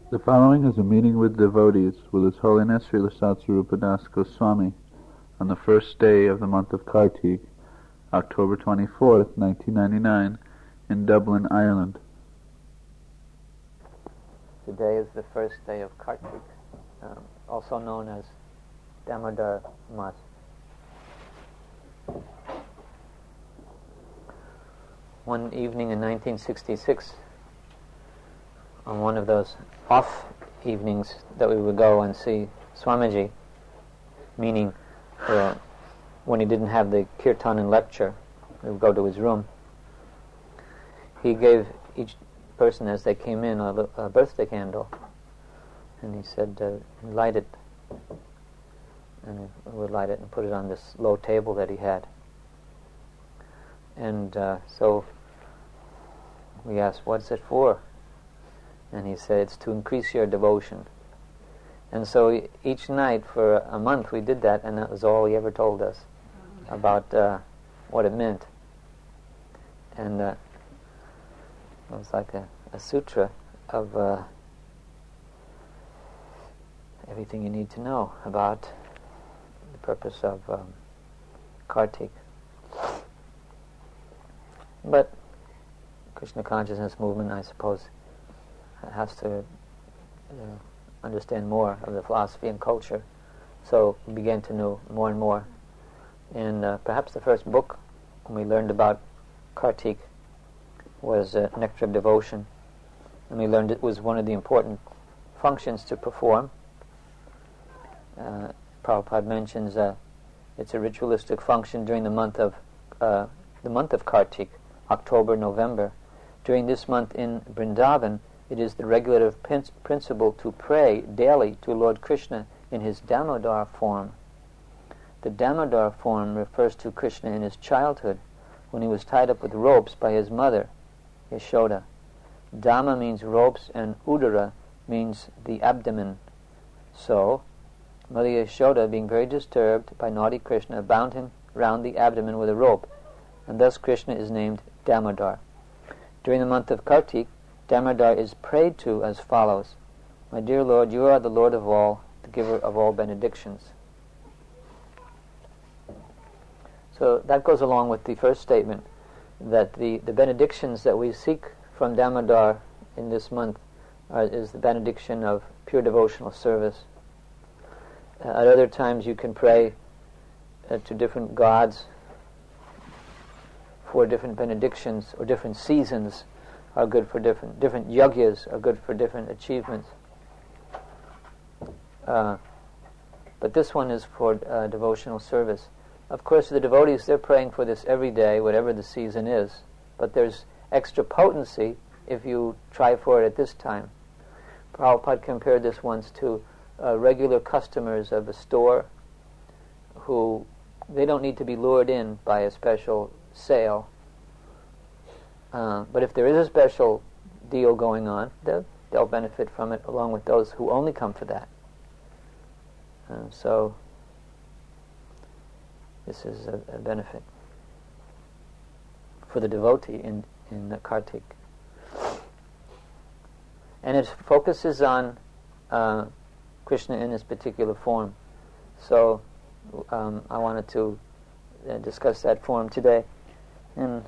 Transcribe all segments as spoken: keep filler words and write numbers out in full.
The following is a meeting with devotees with His Holiness Srila Satsvarupa Das Goswami on the first day of the month of Kartik, October twenty-fourth, nineteen ninety-nine, in Dublin, Ireland. Today is the first day of Kartik, um, also known as Damodar Mas. One evening in nineteen sixty-six, on one of those off evenings that we would go and see Swamiji, meaning uh, when he didn't have the kirtan and lecture, we would go to his room. He gave each person as they came in a, a birthday candle, and he said, uh, light it. And we would light it and put it on this low table that he had. And uh, so we asked, what's it for? And he said, it's to increase your devotion. And so each night for a month we did that, and that was all he ever told us about uh, what it meant. And uh, it was like a, a sutra of uh, everything you need to know about the purpose of um, Kartik. But Krishna consciousness movement, I suppose, has to uh, understand more of the philosophy and culture. So we began to know more and more. And uh, perhaps the first book when we learned about Kartik was uh, Nectar of Devotion. And we learned it was one of the important functions to perform. Uh, Prabhupada mentions uh, it's a ritualistic function during the month of uh, the month of Kartik, October, November. During this month in Vrindavan, it is the regulative prin- principle to pray daily to Lord Krishna in his Damodar form. The Damodar form refers to Krishna in his childhood, when he was tied up with ropes by his mother, Yashoda. Dama means ropes, and Udara means the abdomen. So, Mother Yashoda, being very disturbed by naughty Krishna, bound him round the abdomen with a rope, and thus Krishna is named Damodar. During the month of Kartik, Damodar is prayed to as follows: My dear Lord, you are the Lord of all, the giver of all benedictions. So that goes along with the first statement, that the, the benedictions that we seek from Damodar in this month are, is the benediction of pure devotional service. Uh, at other times you can pray uh, to different gods for different benedictions, or different seasons are good for different, different yagyas are good for different achievements. Uh, but this one is for uh, devotional service. Of course, the devotees, they're praying for this every day, whatever the season is, but there's extra potency if you try for it at this time. Prabhupada compared this once to uh, regular customers of a store who, they don't need to be lured in by a special sale. Uh, but if there is a special deal going on, they'll, they'll benefit from it along with those who only come for that. Uh, so this is a, a benefit for the devotee in, in uh, Kartik. And it focuses on uh, Krishna in his particular form. So um, I wanted to uh, discuss that form today. And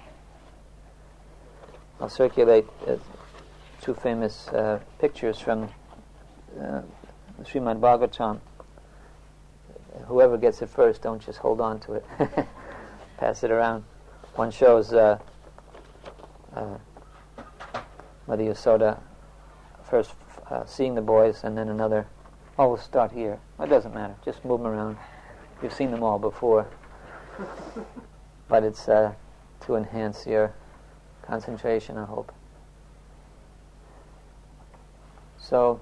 I'll circulate uh, two famous uh, pictures from uh, Srimad Bhagavatam. Whoever gets it first, don't just hold on to it. Pass it around. One shows uh, uh, Mother Yasoda first uh, seeing the boys, and then another. Oh, we'll start here. It doesn't matter. Just move them around. You've seen them all before. But it's uh, to enhance your concentration, I hope. So,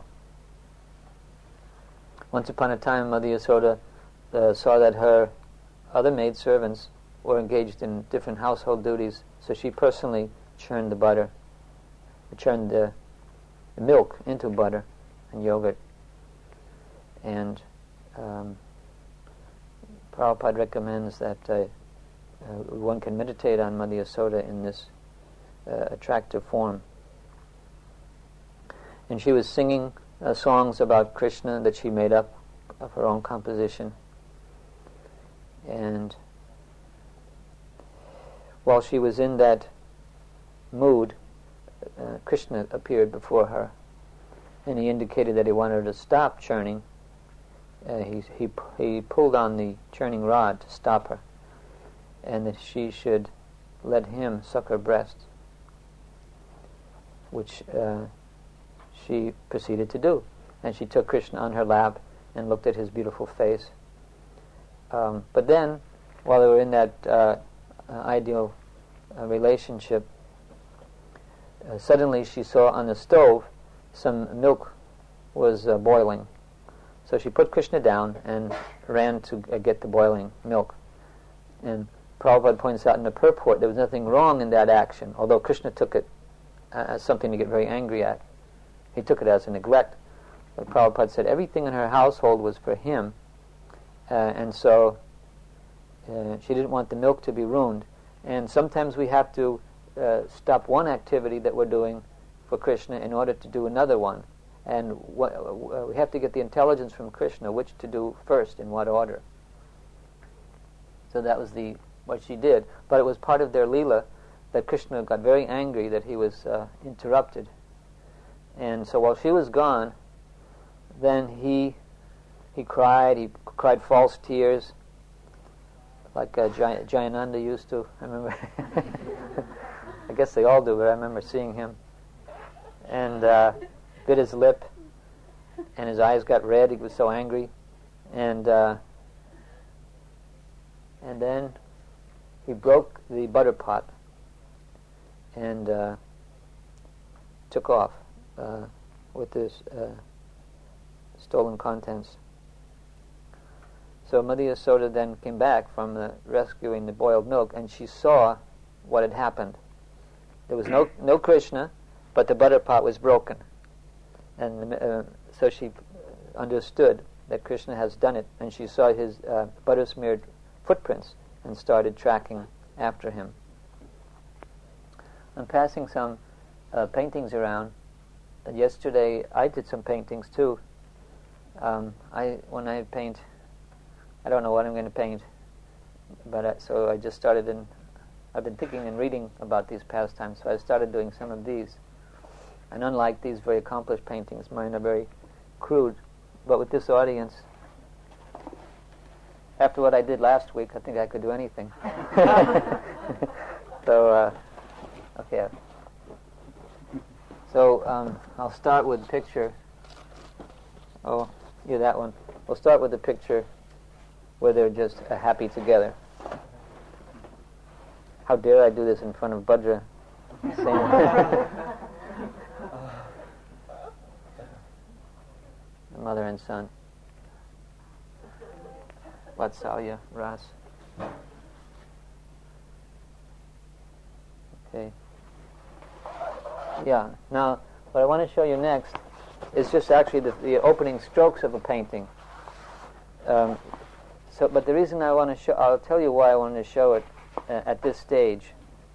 once upon a time, Mother Yasoda uh, saw that her other maidservants were engaged in different household duties, so she personally churned the butter, churned the, the milk into butter and yogurt. And um, Prabhupada recommends that uh, uh, one can meditate on Mother Yasoda in this uh, attractive form. and she was singing uh, songs about Krishna that she made up of her own composition. And while she was in that mood, uh, Krishna appeared before her, and he indicated that he wanted her to stop churning. Uh, he, he, he pulled on the churning rod to stop her, and that she should let him suck her breast, which uh, she proceeded to do. And she took Krishna on her lap and looked at his beautiful face. Um, but then, while they were in that uh, uh, ideal uh, relationship, uh, suddenly she saw on the stove some milk was uh, boiling. So she put Krishna down and ran to uh, get the boiling milk. And Prabhupada points out in the purport there was nothing wrong in that action, although Krishna took it uh, as something to get very angry at. He took it as a neglect. But Prabhupada said everything in her household was for him, uh, and so uh, she didn't want the milk to be ruined. And sometimes we have to uh, stop one activity that we're doing for Krishna in order to do another one. And wh- uh, we have to get the intelligence from Krishna which to do first, in what order. So that was the what she did. But it was part of their Leela that Krishna got very angry that he was uh, interrupted. And so while she was gone, then he he cried, he cried false tears, like uh, Jay- Jayananda used to. I remember, I guess they all do, but I remember seeing him. And uh, bit his lip, and his eyes got red, he was so angry. And uh, and then he broke the butter pot and uh, took off uh, with this uh, stolen contents. So Mother Yasoda then came back from the rescuing the boiled milk, and she saw what had happened. There was no no Krishna, but the butter pot was broken. And uh, so she understood that Krishna has done it, and she saw his uh, butter-smeared footprints and started tracking after him. I'm passing some uh, paintings around. And yesterday I did some paintings too. Um, I when I paint, I don't know what I'm going to paint, but I, so I just started in. I've been thinking and reading about these pastimes, so I started doing some of these. And unlike these very accomplished paintings, mine are very crude. But with this audience, after what I did last week, I think I could do anything. so, uh, okay. So um, I'll start with the picture. Oh, yeah, that one. We'll start with the picture where they're just uh, happy together. How dare I do this in front of Bhadra? Mother and son. Vatsalya, Ras. Okay. Yeah, now what I want to show you next is just actually the, the opening strokes of a painting. Um, so, but the reason I want to show, I'll tell you why I wanted to show it uh, at this stage.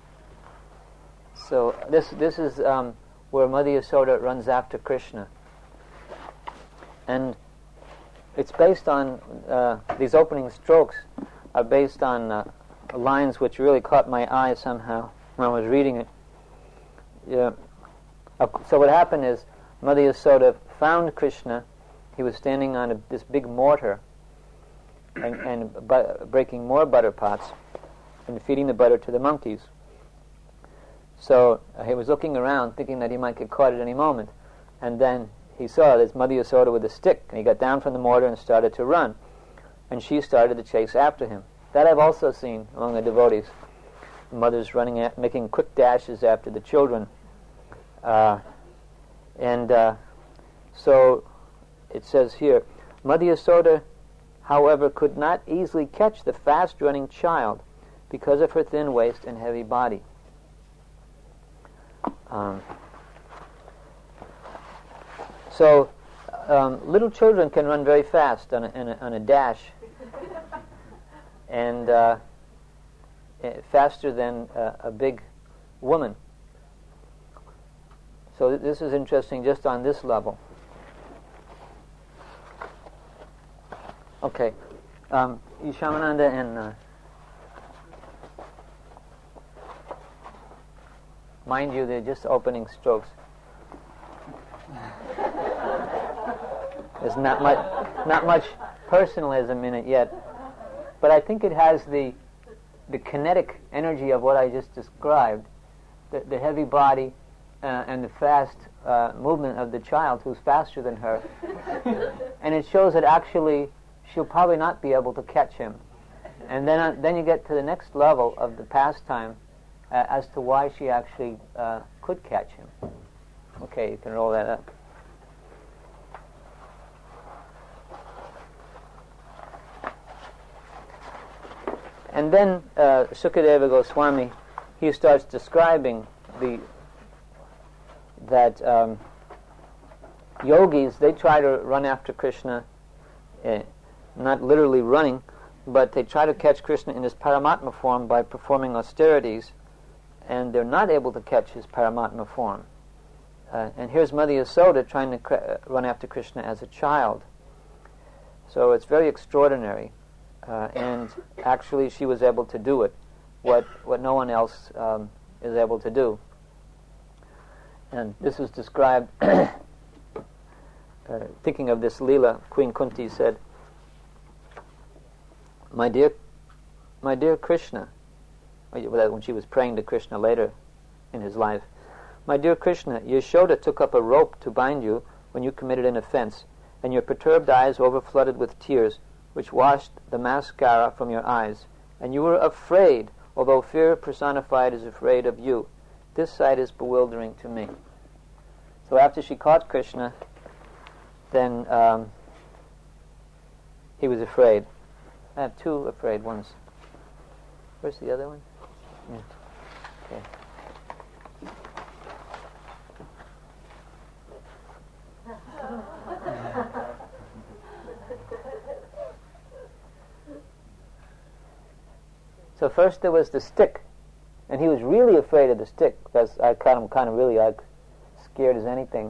So this this is um, where Mother Yasoda runs after Krishna. And it's based on, uh, these opening strokes are based on uh, lines which really caught my eye somehow when I was reading it. Yeah. Uh, so what happened is, Mother Yasoda found Krishna. He was standing on a, this big mortar and, and bu- breaking more butter pots and feeding the butter to the monkeys. So uh, he was looking around thinking that he might get caught at any moment. And then he saw this Mother Yasoda with a stick, and he got down from the mortar and started to run. And she started to chase after him. That I've also seen among the devotees. Mothers running, at, making quick dashes after the children. Uh, and uh, so it says here, Mother Yasoda, however, could not easily catch the fast-running child because of her thin waist and heavy body. Um, so um, little children can run very fast on a, on a, on a dash, and uh, faster than uh, a big woman. So th- this is interesting just on this level. Okay. Um, Shamananda and uh, mind you, they're just opening strokes. There's not much, not much personalism in it yet, but I think it has the the kinetic energy of what I just described, the, the heavy body uh, and the fast uh, movement of the child who's faster than her, and it shows that actually she'll probably not be able to catch him. And then uh, then you get to the next level of the pastime uh, as to why she actually uh, could catch him. Okay, you can roll that up. And then uh, Sukadeva Goswami, he starts describing the that um, yogis, they try to run after Krishna, uh, not literally running, but they try to catch Krishna in his Paramatma form by performing austerities, and they're not able to catch his Paramatma form. Uh, and here's Mother Yasoda trying to cr- run after Krishna as a child. So it's very extraordinary. Uh, and actually she was able to do it, what what no one else um, is able to do. And this is described, uh, thinking of this Leela, Queen Kunti said, My dear, my dear Krishna, when she was praying to Krishna later in his life, My dear Krishna, Yashoda took up a rope to bind you when you committed an offense, and your perturbed eyes overflooded with tears, which washed the mascara from your eyes, and you were afraid, although fear personified is afraid of you. This sight is bewildering to me. So after she caught Krishna, then um, he was afraid. I have two afraid ones. Where's the other one? Yeah. Okay. So first there was the stick, and he was really afraid of the stick, because I caught him kind of really like scared as anything.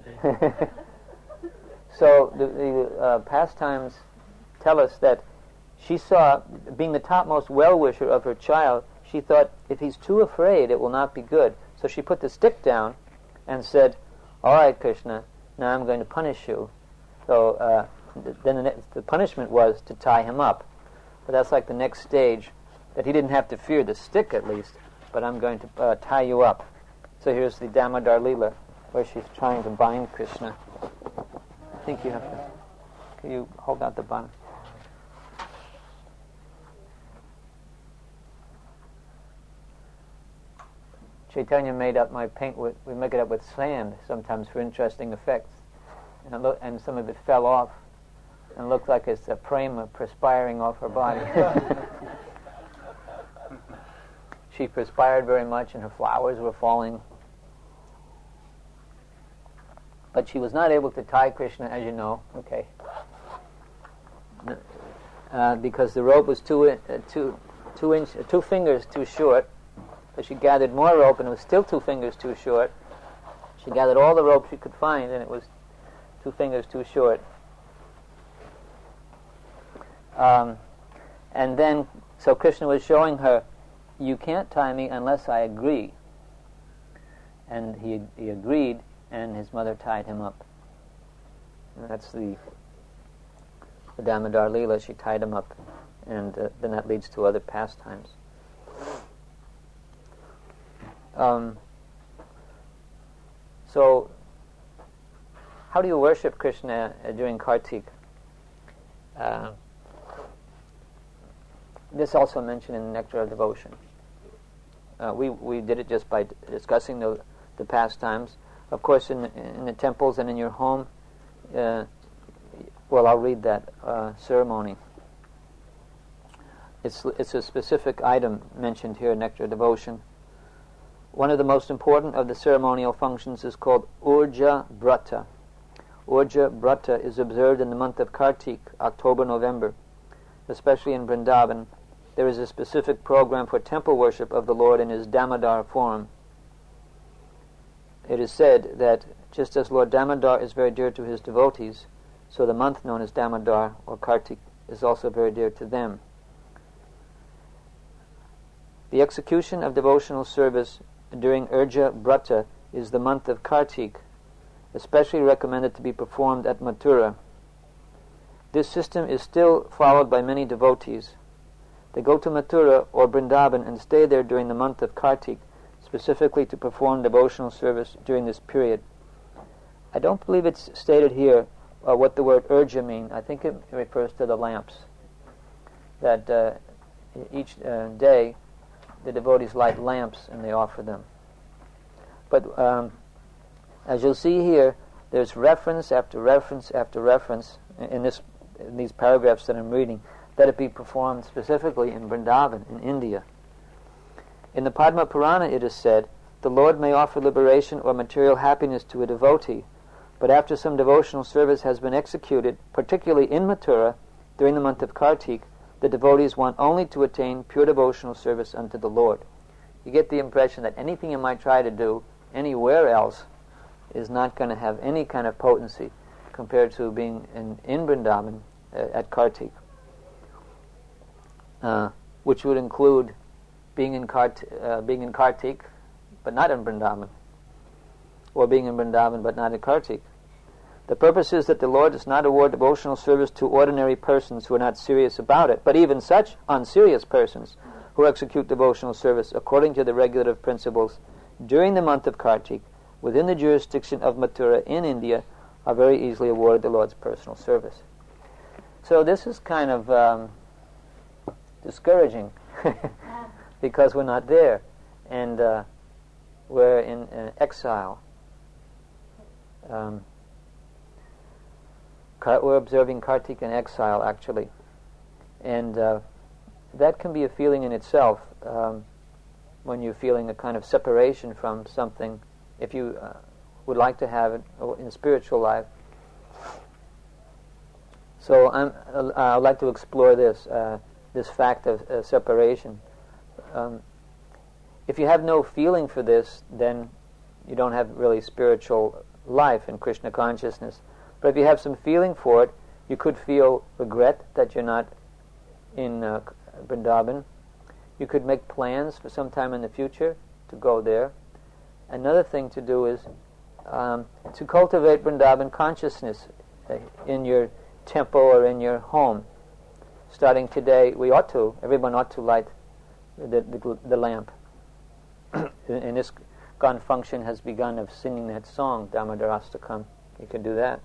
So the, the uh, pastimes tell us that she saw, being the topmost well-wisher of her child, she thought, if he's too afraid, it will not be good. So she put the stick down and said, all right, Krishna, now I'm going to punish you. So uh, th- then the, ne- the punishment was to tie him up. But that's like the next stage, that he didn't have to fear the stick at least, but I'm going to uh, tie you up. So here's the Damodar Leela, where she's trying to bind Krishna. I think you have to... Can you hold out the bun? Chaitanya made up my paint with, we make it up with sand sometimes for interesting effects. And, it lo- and some of it fell off and looked like it's a prema perspiring off her body. She perspired very much and her flowers were falling. But she was not able to tie Krishna, as you know, okay, uh, because the rope was two, uh, two, two, inch, uh, two fingers too short. So she gathered more rope and it was still two fingers too short. She gathered all the rope she could find and it was two fingers too short. Um, and then, so Krishna was showing her, you can't tie me unless I agree. And he he agreed, and his mother tied him up. And that's the, the Damodar Leela. She tied him up, and uh, then that leads to other pastimes. Um, so, how do you worship Krishna uh, during Kartik? Uh, this also mentioned in Nectar of Devotion. Uh, we we did it just by d- discussing the the pastimes. Of course, in in the temples and in your home. Uh, well, I'll read that uh, ceremony. It's it's a specific item mentioned here in Nectar of Devotion. One of the most important of the ceremonial functions is called Urja Brata. Urja Brata is observed in the month of Kartik, October, November. Especially in Vrindavan, there is a specific program for temple worship of the Lord in his Damodar form. it is said that just as Lord Damodar is very dear to his devotees, so the month known as Damodar or Kartik is also very dear to them. The execution of devotional service during Urja Brata is the month of Kartik, especially recommended to be performed at Mathura. This system is still followed by many devotees. They go to Mathura or Vrindavan and stay there during the month of Kartik, specifically to perform devotional service during this period. I don't believe it's stated here uh, what the word urja means. I think it refers to the lamps. That uh, each uh, day the devotees light lamps and they offer them. But um, as you'll see here, there's reference after reference after reference in, this, in these paragraphs that I'm reading, that it be performed specifically in Vrindavan, in India. In the Padma Purana it is said, the Lord may offer liberation or material happiness to a devotee, but after some devotional service has been executed, particularly in Mathura, during the month of Kartik, the devotees want only to attain pure devotional service unto the Lord. You get the impression that anything you might try to do anywhere else is not going to have any kind of potency compared to being in, in Vrindavan uh, at Kartik, uh, which would include being in, Kart, uh, being in Kartik but not in Vrindavan, or being in Vrindavan but not in Kartik. The purpose is that the Lord does not award devotional service to ordinary persons who are not serious about it, but even such unserious persons who execute devotional service according to the regulative principles during the month of Kartik within the jurisdiction of Mathura in India are very easily awarded the Lord's personal service. So this is kind of um, discouraging because we're not there, and uh, we're in uh, exile. Um, we're observing Kartik in exile, actually, and uh, that can be a feeling in itself um, when you're feeling a kind of separation from something, if you uh, would like to have it in spiritual life. So I'm, uh, I'd like to explore this, uh, this fact of uh, separation. Um, if you have no feeling for this, then you don't have really spiritual life in Krishna consciousness. But if you have some feeling for it, you could feel regret that you're not in uh, Vrindavan. You could make plans for some time in the future to go there. Another thing to do is um, to cultivate Vrindavan consciousness uh, in your temple or in your home. Starting today, we ought to, everyone ought to light the, the, the lamp. And this gone function has begun of singing that song, Damodarastakam. You can do that.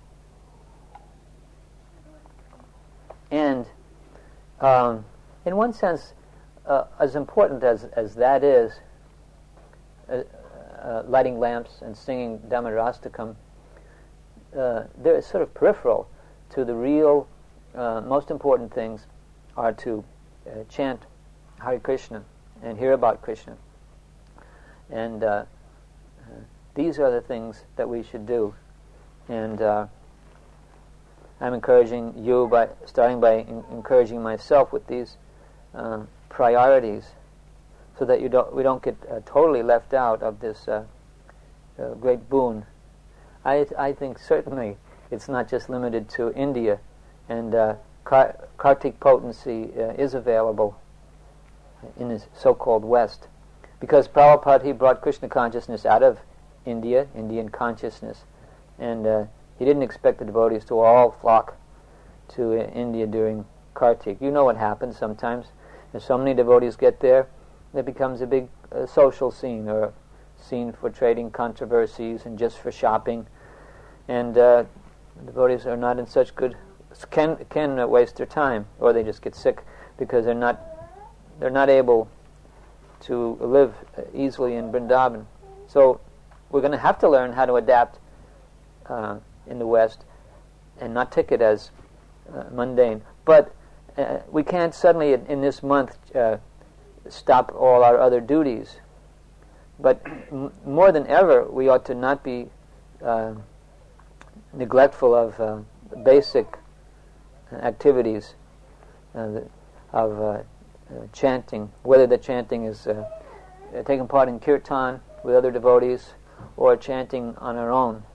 And um, in one sense, uh, as important as, as that is, uh, uh, lighting lamps and singing Damodarastakam, uh, they're sort of peripheral to the real, uh, most important things are to uh, chant Hare Krishna and hear about Krishna. And uh, uh, these are the things that we should do. And uh, I'm encouraging you by starting by in- encouraging myself with these uh, priorities, so that you don't we don't get uh, totally left out of this uh, uh, great boon. I I think certainly it's not just limited to India, and uh, Kar- Kartik potency uh, is available in the so-called West, because Prabhupada, he brought Krishna consciousness out of India, Indian consciousness, and uh, he didn't expect the devotees to all flock to uh, India during Kartik. You know what happens sometimes. If so many devotees get there, it becomes a big uh, social scene, or a scene for trading controversies and just for shopping. And uh, devotees are not in such good, can can uh, waste their time, or they just get sick because they're not they're not able to live easily in Vrindavan. So we're going to have to learn how to adapt uh, in the West and not take it as uh, mundane. But uh, we can't suddenly in, in this month uh, stop all our other duties. But m- more than ever, we ought to not be uh, neglectful of uh, basic activities uh, of uh, uh, chanting, whether the chanting is uh, taking part in kirtan with other devotees, or chanting on our own.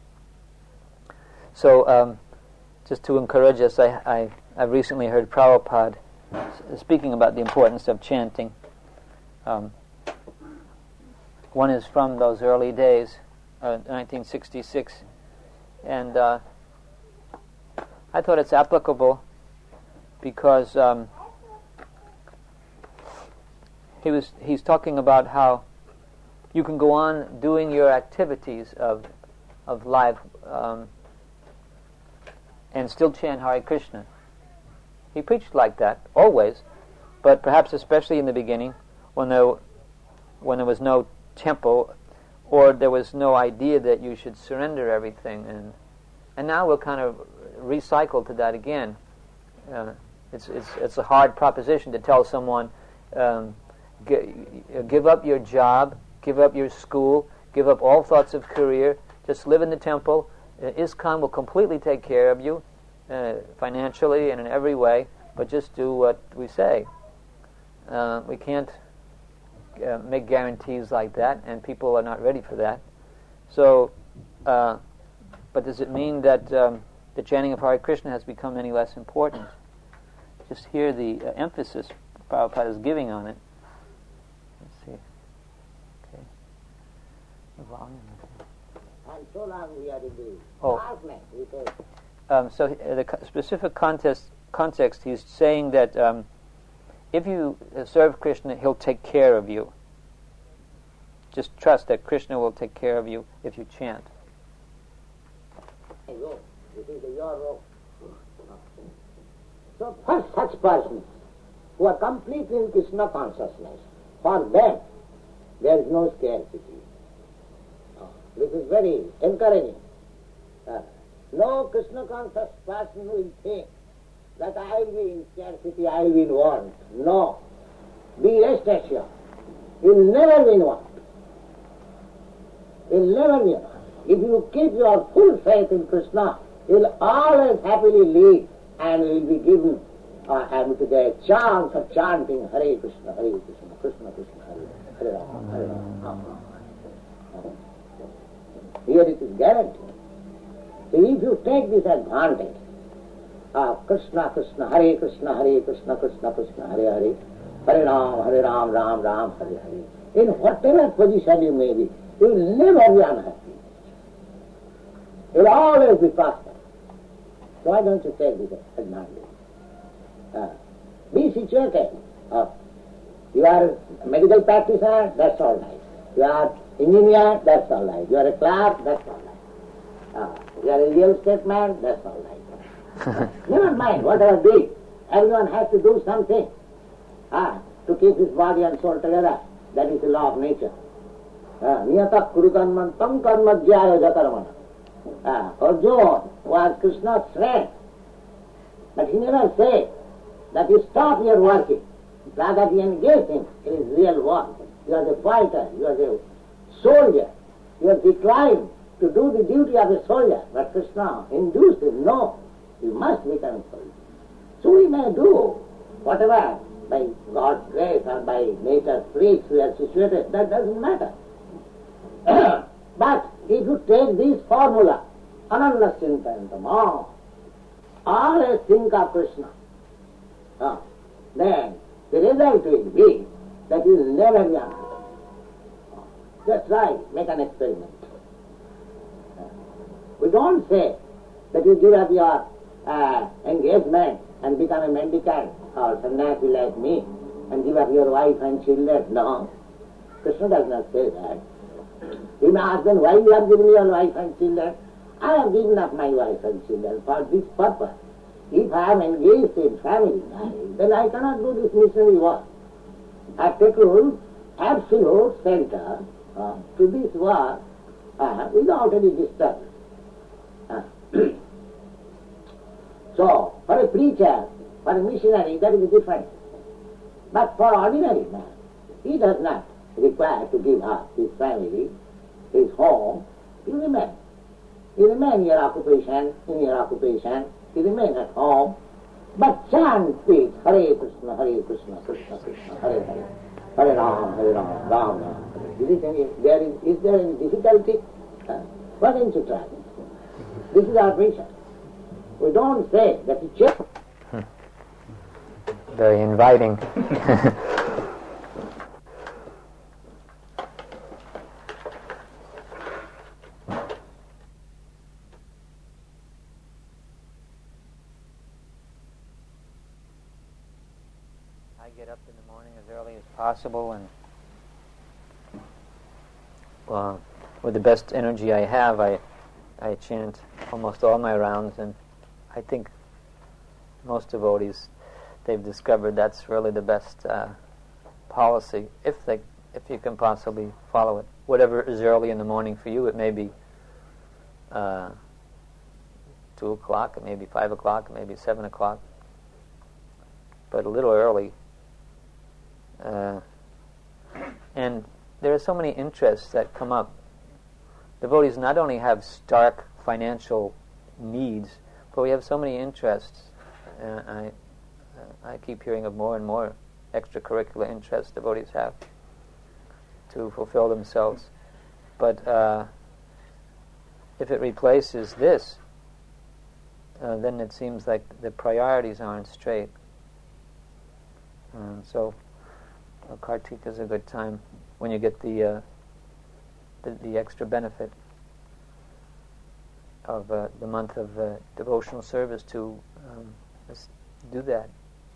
So, um, just to encourage us, I, I, I recently heard Prabhupada speaking about the importance of chanting. Um, one is from those early days, uh, nineteen sixty-six, and uh, I thought it's applicable because um, he was he's talking about how you can go on doing your activities of of life um, and still chant Hare Krishna. He preached like that always, but perhaps especially in the beginning, when there when there was no temple, or there was no idea that you should surrender everything, and and now we're kind of recycled to that again. Uh, it's it's it's a hard proposition to tell someone, um, g- give up your job, give up your school, give up all thoughts of career, just live in the temple. Uh, ISKCON will completely take care of you, uh, financially and in every way, but just do what we say. Uh, we can't uh, make guarantees like that, and people are not ready for that. So, uh, but does it mean that um, the chanting of Hare Krishna has become any less important? Just hear the uh, emphasis Prabhupada is giving on it. Let's see. Okay. The volume. And so long we are in the Oh. darkness. We say, Um, so uh, the co- specific context, context, he's saying that um, if you uh, serve Krishna, he'll take care of you. Just trust that Krishna will take care of you if you chant. "Hey, yo, this is the your road." So for such persons who are completely in Krishna consciousness, for them there is no scarcity. Uh, This is very encouraging. Uh, no Krishna conscious person will think that I will be in scarcity, I will be in want. No. Be rest assured. You will never be in want. You will never be in want. If you keep your full faith in Krishna, you will always happily live and will be given uh, and to the chance of chanting Hare Krishna, Hare Krishna, Krishna Krishna, Hare Hare Rama, Hare Rama. Here it is guaranteed. So if you take this advantage of Krishna Krishna, Hare Krishna, Hare Krishna, Krishna Krishna, Hare Hare, Hare Ram, Hare Ram, Ram Ram, Hare Hare, in whatever position you may be, you will never be unhappy. You will always be prosperous. So why don't you take this advantage? Uh, be situated. Uh, you are a medical practitioner, that's all right. You are engineer, that's all right. You are a clerk, that's all right. Uh, you are a real estate man, that's all right. Never mind, whatever be. Everyone has to do something uh, to keep his body and soul together. That is the law of nature. Niyata kuru karma tam karma jaya jakarmana. Arjuna was Krishna's friend, but he never said that you stop your working. Rather he engaged him in his real work. You are the fighter, you are the soldier. You are declined to do the duty of a soldier, but Krishna induced him, no, you must become a soldier. So we may do whatever by God's grace or by nature's freaks we are situated, that doesn't matter. But if you take this formula, Ananda Chintantam, always think of Krishna, uh, then the result will be that you will never be unhappy. Just try, make an experiment. We don't say that you give up your uh, engagement and become a mendicant or sannyasi like me and give up your wife and children. No, Krishna does not say that. You may ask them, why you have given your wife and children? I have given up my wife and children for this purpose. If I am engaged in family marriage, then I cannot do this missionary work. I take absolute center uh, to this work uh, without any disturbance. Uh, so, for a preacher, for a missionary, that is different. But for ordinary man, he does not require to give up his family, his home. You remain. You remain in your occupation, in your occupation, you remain at home, but chant peace, Hare Krishna, Hare Krishna, Krishna Krishna, Hare Hare. Hare Ram, Hare Ram, Ram Ram. Is, it any, there is, is there any difficulty? Uh, why don't you try? This is our mission. We don't say that it's just... Hmm. Very inviting. I get up in the morning as early as possible, and uh, with the best energy I have, I I chant almost all my rounds, and I think most devotees, they've discovered that's really the best uh, policy, if they if you can possibly follow it. Whatever is early in the morning for you, it may be uh, two o'clock, it may be five o'clock, it may be seven o'clock, but a little early. Uh, and there are so many interests that come up. Devotees not only have stark financial needs, but we have so many interests. Uh, I, uh, I keep hearing of more and more extracurricular interests devotees have to fulfill themselves. But uh, if it replaces this, uh, then it seems like the priorities aren't straight. Um, so uh, Kartik is a good time when you get the uh, the, the extra benefit of uh, the month of uh, devotional service to um, just do that.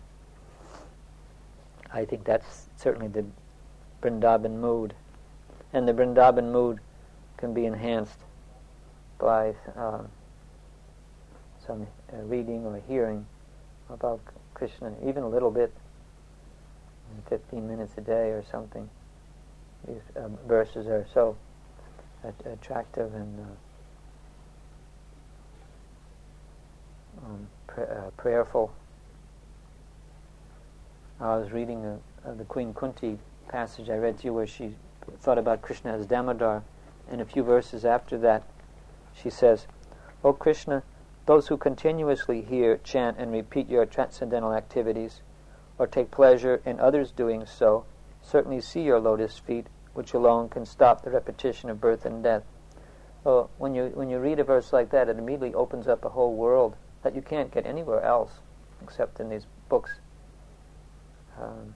I think that's certainly the Vrindavan mood, and the Vrindavan mood can be enhanced by uh, some uh, reading or hearing about Krishna, even a little bit, fifteen minutes a day or something. These uh, verses are so at- attractive and uh, um, pr- uh, prayerful. I was reading uh, uh, the Queen Kunti passage I read to you, where she thought about Krishna as Damodar, and a few verses after that she says, "O Krishna, those who continuously hear, chant, and repeat your transcendental activities, or take pleasure in others doing so, certainly see your lotus feet, which alone can stop the repetition of birth and death." So when you when you read a verse like that, it immediately opens up a whole world that you can't get anywhere else except in these books. Um,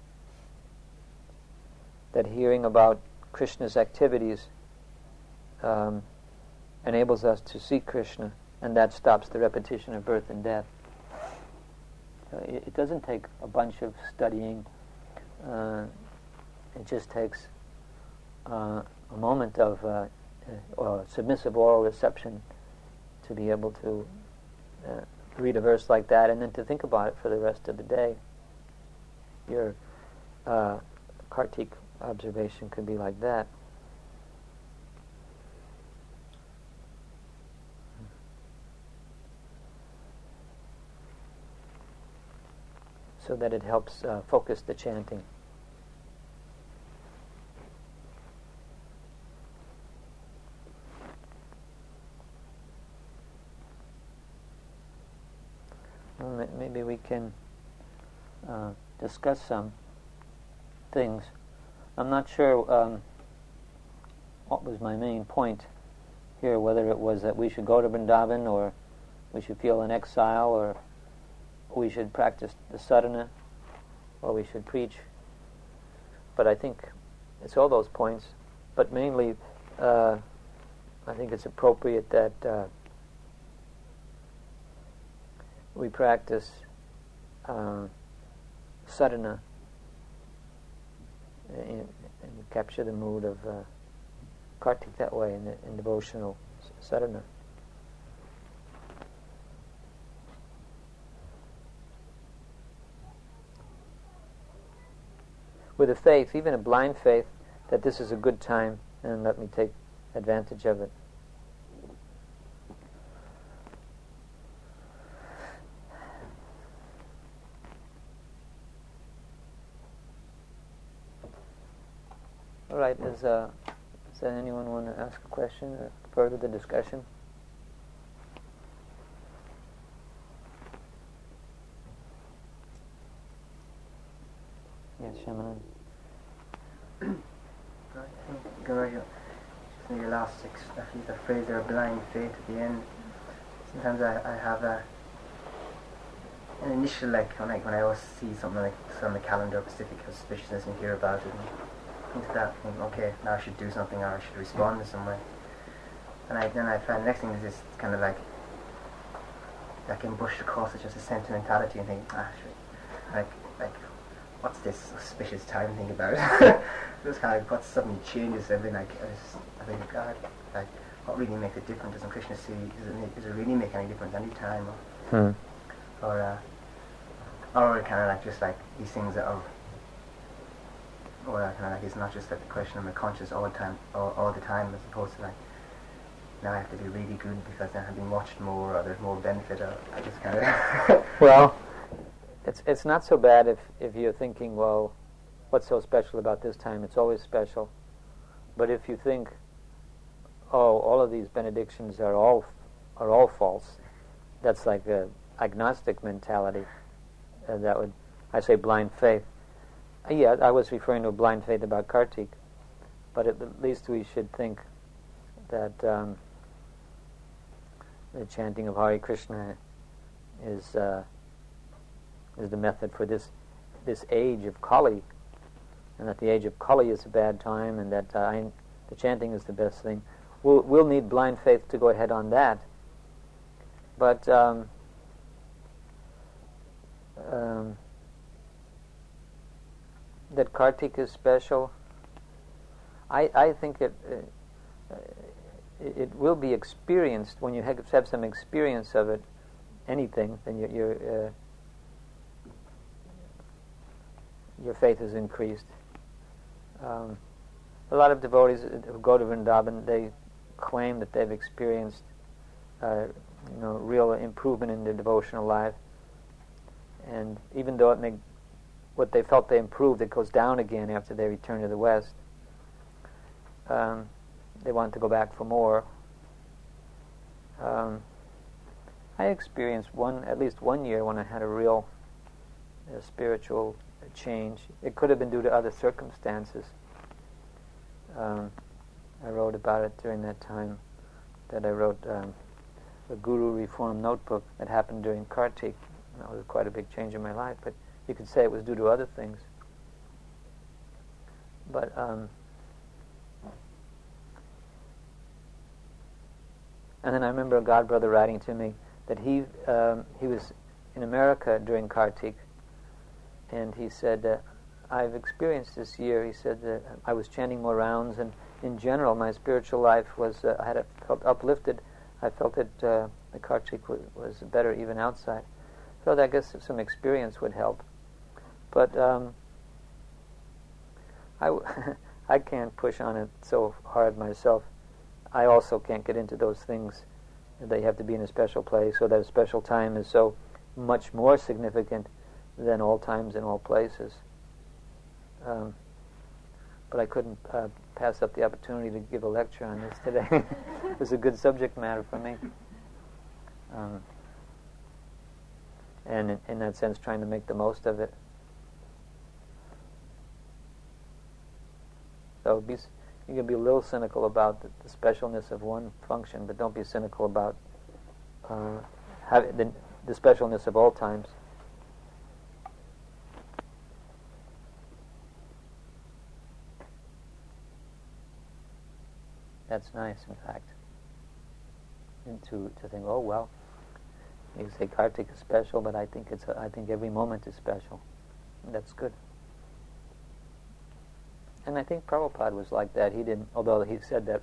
that hearing about Krishna's activities um, enables us to see Krishna, and that stops the repetition of birth and death. Uh, it, it doesn't take a bunch of studying. Uh, it just takes uh, a moment of uh, uh, submissive oral reception to be able to uh, read a verse like that, and then to think about it for the rest of the day. Your uh, Kartik observation could be like that. So that it helps uh, focus the chanting. Well, maybe we can uh, discuss some things. I'm not sure um, what was my main point here, whether it was that we should go to Vrindavan, or we should feel in exile, or we should practice the sadhana, or we should preach. But I think it's all those points. But mainly, uh, I think it's appropriate that uh, we practice uh, sadhana and, and capture the mood of uh, Kartik that way in, in devotional sadhana. With a faith, even a blind faith, that this is a good time, and let me take advantage of it. All right, does, uh, does anyone want to ask a question or further the discussion? Yes, Shamanan. going to just your last six, actually the phrase there, blind faith at the end. Sometimes I, I have a, an initial, like, when I, when I always see something like on the calendar, Pacific auspiciousness, and hear about it, and think to that, think, okay, now I should do something, or I should respond in some way. And I, then I find the next thing is just kind of like, I can brush across it, just a sentimentality, and think, ah, sure, like, like, what's this auspicious time thing about it? Just kind of like, what suddenly changes everything, like, I, just, I think, God, like, what really makes it different? Doesn't Krishna see, does it, does it really make any difference any time? Or, Hmm. or, uh, or kind of like, just like, these things that are, or uh, kind of like, it's not just like the question of my conscious all the time, all, all the time, as opposed to like, now I have to be really good because then I've been watched more, or there's more benefit, or I just kind of... Well, it's it's not so bad if, if you're thinking, well, what's so special about this time? It's always special. But if you think, oh, all of these benedictions are all are all false, that's like a agnostic mentality. Uh, that would, I say, blind faith. Uh, yeah, I was referring to blind faith about Kartik, but at the least we should think that um, the chanting of Hare Krishna is uh, is the method for this this age of Kali, and that the age of Kali is a bad time, and that uh, I, the chanting is the best thing. We'll we'll need blind faith to go ahead on that, but um, um, that Kartik is special. I I think it. Uh, it, it will be experienced when you have, have some experience of it. Anything, then your your uh, your faith is increased. Um, a lot of devotees who go to Vrindavan, they claim that they've experienced, uh, you know, real improvement in their devotional life. And even though it may, what they felt they improved, it goes down again after they return to the West. Um, they want to go back for more. Um, I experienced one, at least one year when I had a real uh, spiritual change. It could have been due to other circumstances. Um, I wrote about it during that time that I wrote um, a Guru Reform Notebook that happened during Kartik. That was quite a big change in my life, but you could say it was due to other things. But um, and then I remember a God brother writing to me that he um, he was in America during Kartik, and he said, uh, I've experienced this year, he said, that I was chanting more rounds, and in general my spiritual life was, uh, I had a, felt uplifted. I felt that uh, the Kartik w- was better even outside. So I guess some experience would help. But um, I, w- I can't push on it so hard myself. I also can't get into those things. They have to be in a special place, so that a special time is so much more significant than all times in all places. Um, but I couldn't uh, pass up the opportunity to give a lecture on this today. It was a good subject matter for me. Um, and in, in that sense, trying to make the most of it. So be, you can be a little cynical about the, the specialness of one function, but don't be cynical about uh, have the, the specialness of all times. That's nice, in fact. And to to think, oh well, you say Kartik is special, but I think it's a, I think every moment is special. That's good. And I think Prabhupada was like that. He didn't, although he said that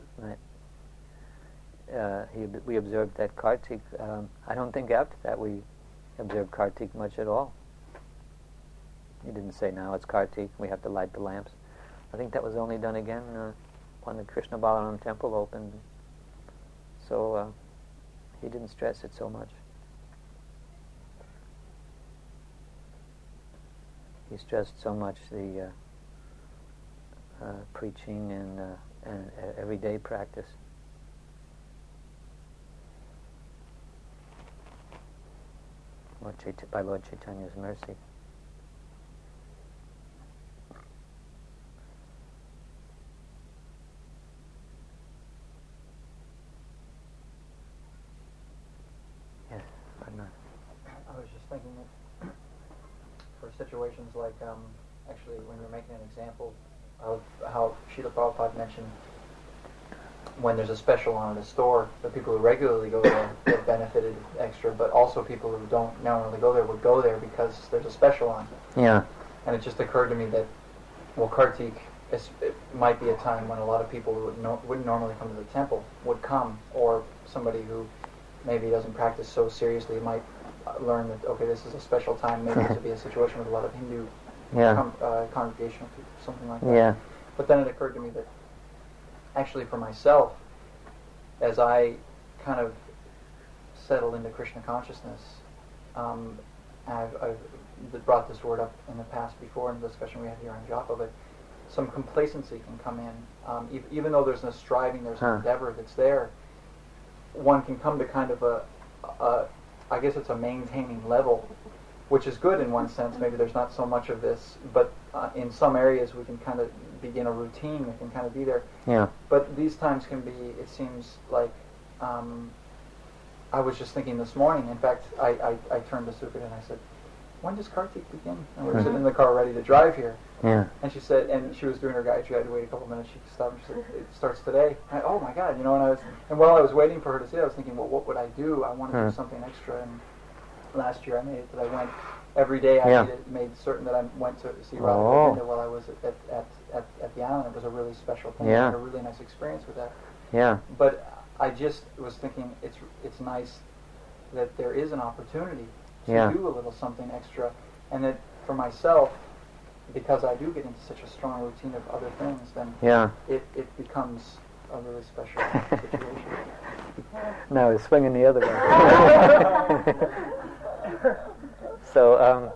uh, he we observed that Kartik. Um, I don't think after that we observed Kartik much at all. He didn't say, now it's Kartik, we have to light the lamps. I think that was only done again uh, when the Krishna Balaram temple opened. So uh, he didn't stress it so much. He stressed so much the uh, uh, preaching and, uh, and uh, everyday practice. Lord Chait- by Lord Chaitanya's mercy. not. I was just thinking that for situations like, um, actually, when you're making an example of how Srila Prabhupada mentioned when there's a special on at a store, the people who regularly go there get benefited extra, but also people who don't normally go there would go there because there's a special on. Yeah. And it just occurred to me that, well, Kartik is, it might be a time when a lot of people who would no, wouldn't normally come to the temple would come, or somebody who maybe doesn't practice so seriously might learn that, okay, this is a special time. Maybe this would be a situation with a lot of Hindu Yeah. com- uh, congregational people, something like that. Yeah. But then it occurred to me that actually for myself, as I kind of settled into Krishna consciousness, um, I've, I've brought this word up in the past before in the discussion we had here on japa, but some complacency can come in. Um, e- even though there's no striving, there's Huh. an endeavor that's there, one can come to kind of a, a, I guess it's a maintaining level, which is good in one sense. Maybe there's not so much of this, but uh, in some areas we can kind of begin a routine that can kind of be there. Yeah. But these times can be, it seems like, um, I was just thinking this morning, in fact, I, I, I turned to Sukrit and I said, when does Kartik begin? And we were Hmm. sitting in the car ready to drive here. Yeah. And she said, and she was doing her guide, she had to wait a couple minutes, she stopped and she said, it starts today. And I, oh my God, you know, and I was, and while I was waiting for her to say it, I was thinking, well, what would I do? I want to Hmm. do something extra. And last year I made it that I went, every day I Yeah. made, it, made certain that I went to see Oh. Radha Govinda while I was at, at, at, at the island. It was a really special thing. Yeah. I had a really nice experience with that. Yeah. But I just was thinking it's it's nice that there is an opportunity to Yeah. do a little something extra, and that for myself, because I do get into such a strong routine of other things, then Yeah. it, it becomes a really special situation. No, it's swinging the other way. So, um,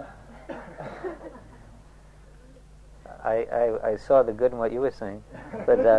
I, I I saw the good in what you were saying, but uh,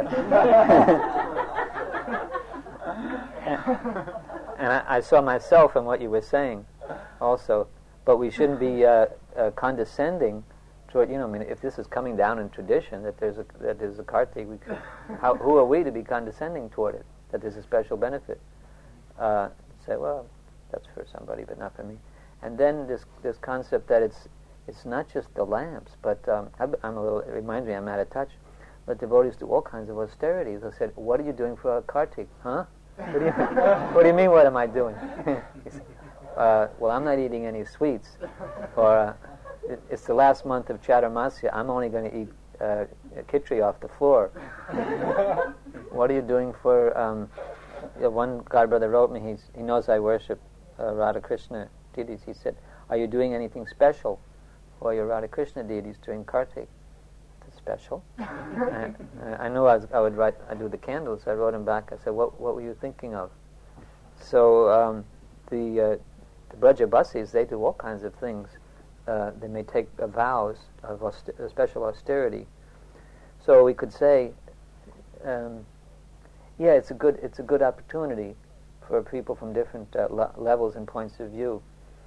and I, I saw myself in what you were saying, also. But we shouldn't be uh, uh, condescending toward, you know, I mean, if this is coming down in tradition that there's a that there's a Kartik, we could, how, who are we to be condescending toward it? That there's a special benefit. Uh, say, well, that's for somebody, but not for me. And then this this concept that it's it's not just the lamps, but um, I'm a little. It reminds me, I'm out of touch. But devotees do all kinds of austerities. I said, "What are you doing for Kartik, huh? What do you What do you mean? What am I doing?" He said, uh, well, I'm not eating any sweets, or uh, it, it's the last month of Chaturmasya. I'm only going to eat uh, khichdi off the floor. What are you doing for? Um, yeah, one god brother wrote me. He's, he knows I worship uh, Radha Krishna deities. He said, "Are you doing anything special for your Radha Krishna deities during Kartik?" Special. I, I knew I, was, I would write. I do the candles. I wrote him back. I said, "What What were you thinking of?" So um, the uh, the Brajabasis, they do all kinds of things. Uh, they may take uh, vows of auster- special austerity. So we could say, um, yeah, it's a good it's a good opportunity for people from different uh, le- levels and points of view.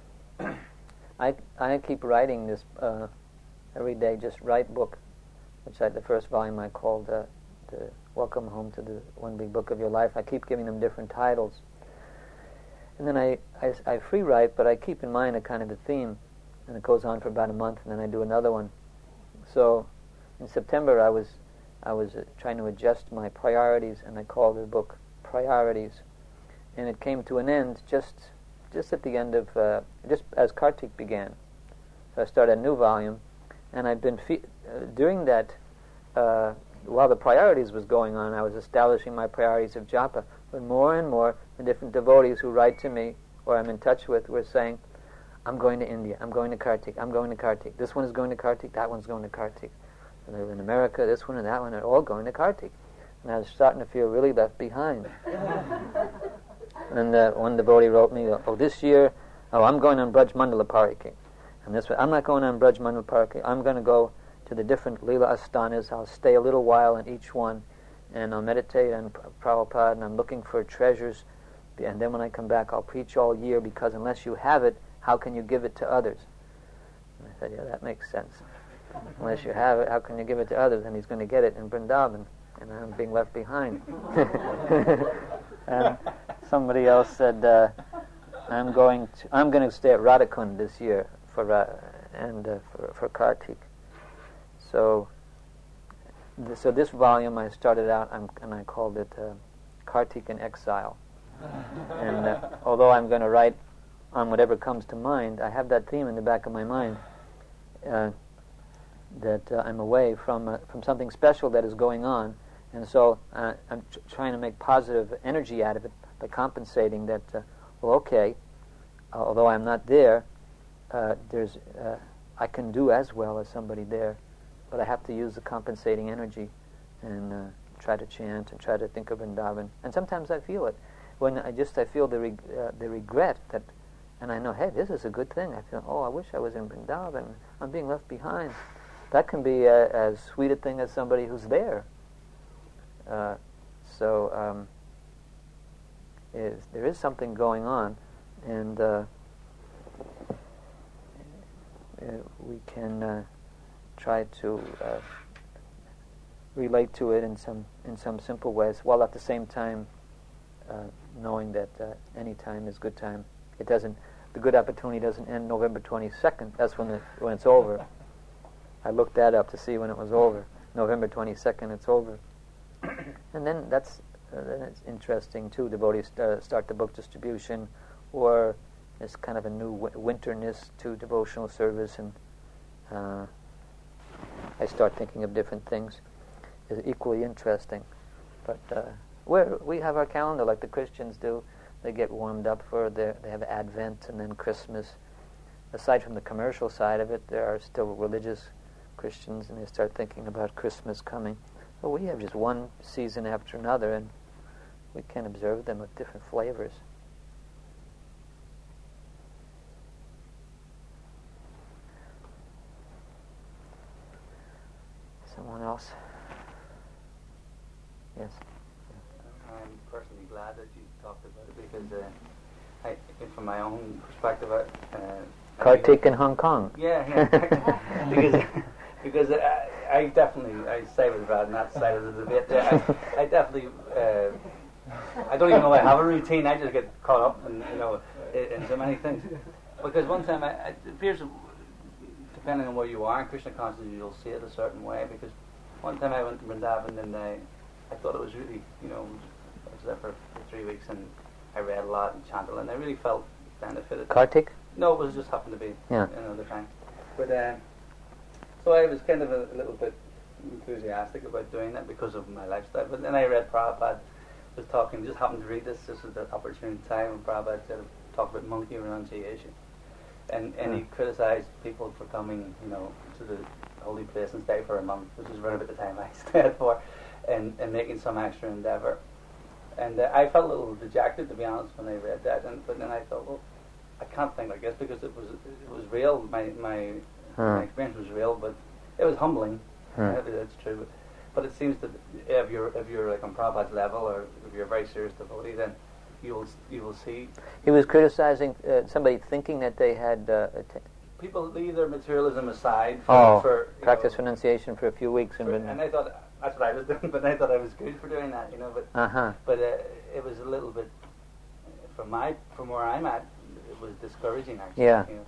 I I keep writing this uh, every day. Just write book. Which I, the first volume I called uh, the Welcome Home to the One Big Book of Your Life. I keep giving them different titles. And then I, I, I free write, but I keep in mind a kind of a theme. And it goes on for about a month, and then I do another one. So in September I was I was uh, trying to adjust my priorities, and I called the book Priorities. And it came to an end just just at the end of, uh, just as Kartik began. So I started a new volume. And I've been, fe- uh, during that, uh, while the priorities was going on, I was establishing my priorities of japa. But more and more, the different devotees who write to me, or I'm in touch with, were saying, I'm going to India, I'm going to Kartik, I'm going to Kartik. This one is going to Kartik, that one's going to Kartik. And they live in America, this one and that one are all going to Kartik. And I was starting to feel really left behind. And uh, one devotee wrote me, oh, this year, oh, I'm going on Braj Mandala Pariki. And this way, I'm not going on Braj Mandal Pariki. I'm going to go to the different Leela Asthanas. I'll stay a little while in each one, and I'll meditate on Prabhupada, and I'm looking for treasures. And then when I come back, I'll preach all year, because unless you have it, how can you give it to others? And I said, yeah, that makes sense. Unless you have it, how can you give it to others? And he's going to get it in Vrindavan, and I'm being left behind. And somebody else said, uh, I'm going to I'm going to stay at Radhakund this year for Ra- and uh, for for Kartik. So th- so this volume I started out I'm, and I called it uh, Kartik in Exile. And uh, although I'm going to write on whatever comes to mind, I have that theme in the back of my mind uh, that uh, I'm away from uh, from something special that is going on, and so uh, I'm tr- trying to make positive energy out of it by compensating that. Uh, well, okay, uh, although I'm not there, uh, there's uh, I can do as well as somebody there, but I have to use the compensating energy and uh, try to chant and try to think of Vrindavan. And sometimes I feel it when I just I feel the reg- uh, the regret that. And I know, hey, this is a good thing. I feel, oh, I wish I was in Vrindavan. I'm being left behind. That can be a, as sweet a thing as somebody who's there. Uh, so um, is, there is something going on, and uh, uh, we can uh, try to uh, relate to it in some in some simple ways, while at the same time uh, knowing that uh, any time is good time. It doesn't. The good opportunity doesn't end November twenty-second. That's when the, when it's over. I looked that up to see when it was over. November twenty-second, it's over. And then that's uh, then it's interesting too. Devotees uh, start the book distribution, or there's kind of a new w- winterness to devotional service, and uh, I start thinking of different things. It's equally interesting, but uh, we're, we have our calendar like the Christians do. They get warmed up for their, they have Advent and then Christmas. Aside from the commercial side of it, there are still religious Christians, and they start thinking about Christmas coming. But we have just one season after another, and we can observe them with different flavors. Someone else? Yes. I'm personally glad that you talked about it because, uh, I, from my own perspective, uh, Kartik in Hong Kong. Yeah, yeah. because because I, I definitely I say with Brad on that side of the debate. I, I definitely uh, I don't even know I have a routine. I just get caught up in you know in, in so many things. Because one time I, I, it appears depending on where you are in Krishna consciousness, you'll see it a certain way. Because one time I went to Vrindavan and I I thought it was really you know. I was there for, for three weeks and I read a lot and chanted and I really felt benefited. Kartik? No, it was just happened to be yeah. another time. But uh, so I was kind of a, a little bit enthusiastic about doing that because of my lifestyle. But then I read Prabhupada was talking, just happened to read this, this was the opportune time when Prabhupada said, talked about monkey renunciation. And and mm. he criticised people for coming, you know, to the holy place and stay for a month, which was around about the time I stayed for, and, and making some extra endeavour. And uh, I felt a little dejected, to be honest, when I read that. And but then I thought, well, I can't think like this because it was it was real. My my, hmm. my experience was real, but it was humbling. Hmm. Uh, that's true. But, but it seems that if you're if you're like on Prabhupada's level, or if you're a very serious devotee, then you will you will see. He was criticizing uh, somebody thinking that they had uh, att- people leave their materialism aside for, oh, for practice know, renunciation for a few weeks and for, been, and I thought that's what I was doing, but I thought I was good for doing that, you know. But uh-huh. but uh, it was a little bit from my from where I'm at. It was discouraging, actually. Yeah. You know.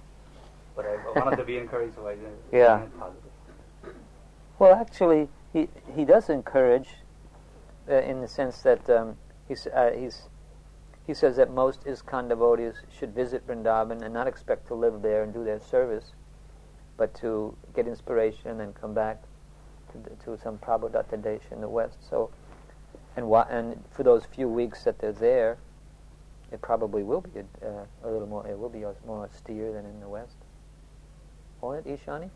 But I, I wanted to be encouraged, so I did. Yeah. Positive. Well, actually, he he does encourage, uh, in the sense that um, he's uh, he's he says that most ISKCON devotees should visit Vrindavan and not expect to live there and do their service, but to get inspiration and come back to, to some Prabhupada Desh in the West. So, and wa- and for those few weeks that they're there, it probably will be a, uh, a little more. It will be more austere than in the West. Won't it, Ishani?